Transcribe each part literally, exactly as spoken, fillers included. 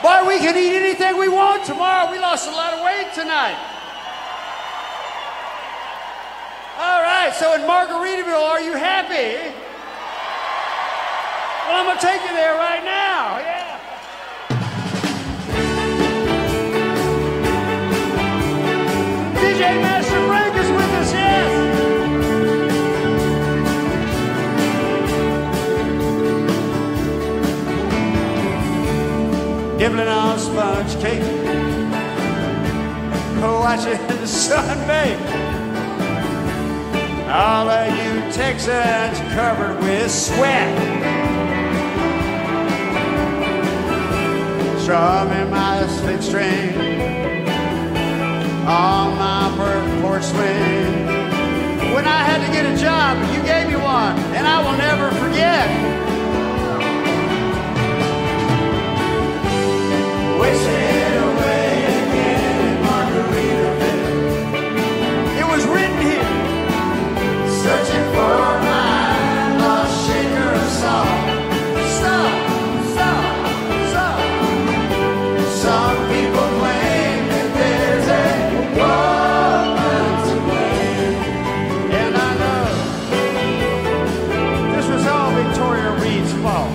Boy, we can eat anything we want tomorrow. We lost a lot of weight tonight. All right, so in Margaritaville, are you happy? Well, I'm going to take you there right now, yeah. D J Master Frank is with us, yes. Nibbling on sponge cake, watching the sun bake. All of you Texans covered with sweat, strumming my six string on my bird porch swing. When I had to get a job, you gave me one, and I will never forget. Wasted away again in Margaritaville. It was written here, searching for my lost shaker of salt. Stop, stop, stop. Some people claim that there's a woman to blame, and I know this was all Victoria Reed's fault.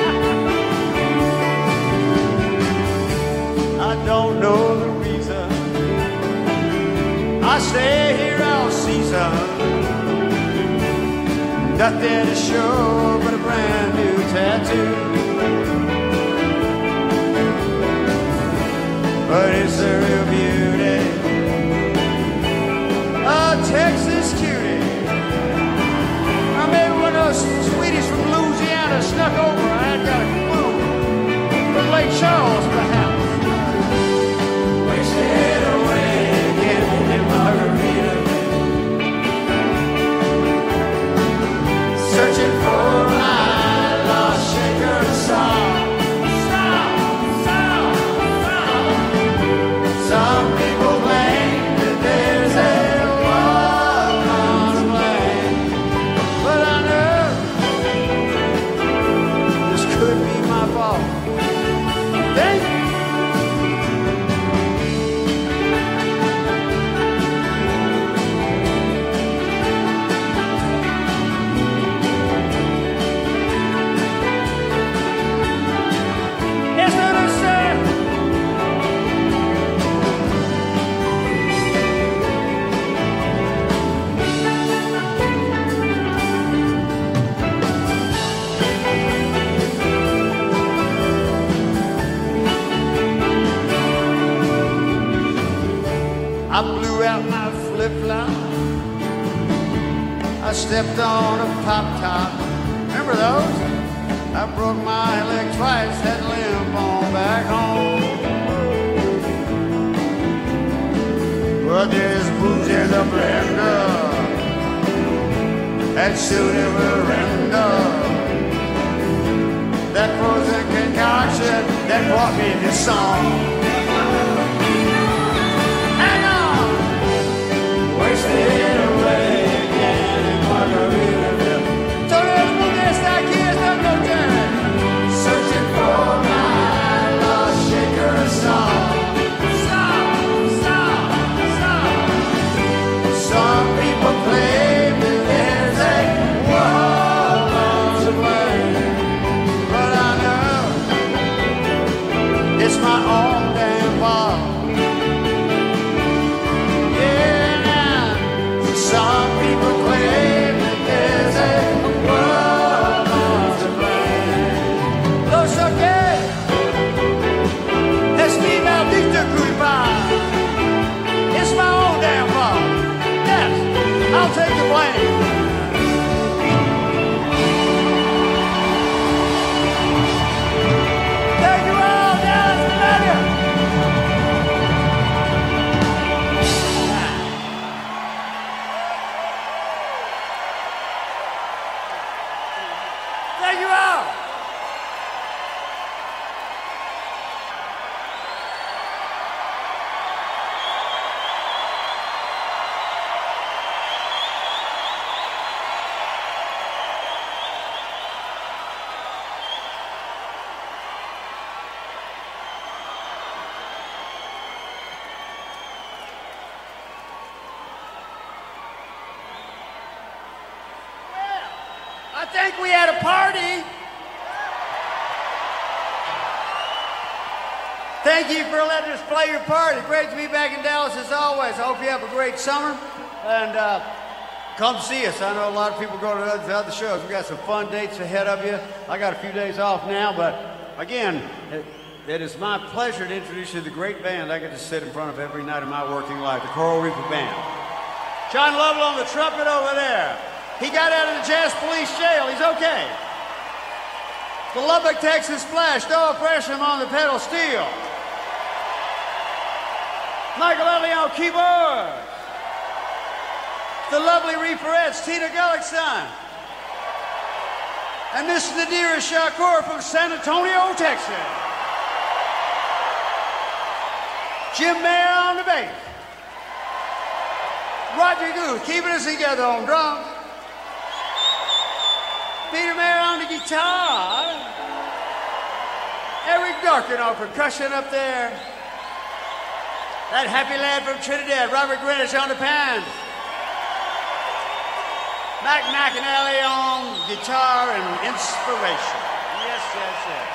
I don't know the reason I stay here all season. Nothing to show but a brand new tattoo. But it's the real beauty, a Texas cutie. Or maybe one of those sweeties from Louisiana snuck over. I had got a clue from Lake Charles, perhaps. Wasted away again in Margaritaville, searching for my lost shaker of salt. Stop, stop, stop. Some people claim that there's a woman to blame, but I know this could be my fault. Thank you. I blew out my flip-flop. I stepped on a pop-top. Remember those? I broke my leg twice, had to limp on back home. But there's booze in the blender, that shooting veranda, that frozen concoction that brought me this song. Wasted away again in Margaritaville. Todo el mundo está aquí, está nocturne, searching for my lost shaker of salt. Stop, stop, stop. Some people claim that there's a woman to blame, but I know it's my own damn think we had a party. Thank you for letting us play your part. It's great to be back in Dallas as always. I hope you have a great summer. And uh, come see us. I know a lot of people go to other, other shows. We got some fun dates ahead of you. I got a few days off now, but again, it, it is my pleasure to introduce you to the great band I get to sit in front of every night of my working life, the Coral Reaper Band. John Lovell on the trumpet over there. He got out of the Jazz Police jail. He's okay. The Lubbock, Texas Splash, Doyle Gresham on the pedal steel. Michael Ellie on keyboard. The lovely Reaperettes, Tina Gullickson. And Miss Nadira Shakur from San Antonio, Texas. Jim Mayer on the bass. Roger Guth keeping us together on drums. Peter Mayer on the guitar. Eric Darkin on percussion up there. That happy lad from Trinidad, Robert Greenwich on the pan. Mac McAnally on guitar and inspiration. Yes, yes, yes.